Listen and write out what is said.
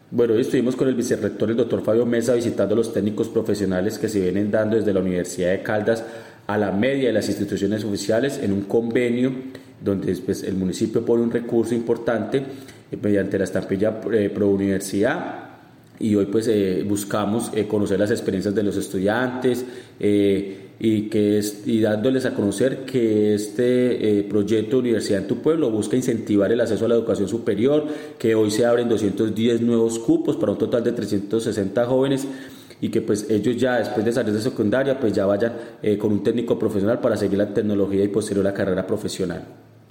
Bueno, hoy estuvimos con el vicerrector, el doctor Fabio Mesa, visitando los técnicos profesionales que se vienen dando desde la Universidad de Caldas a la media de las instituciones oficiales en un convenio donde pues, el municipio pone un recurso importante mediante la estampilla Pro Universidad. Y hoy pues buscamos conocer las experiencias de los estudiantes y dándoles a conocer que este proyecto Universidad en tu Pueblo busca incentivar el acceso a la educación superior, que hoy se abren 210 nuevos cupos para un total de 360 jóvenes y que pues ellos ya después de salir de secundaria pues ya vayan con un técnico profesional para seguir la tecnología y posterior la carrera profesional.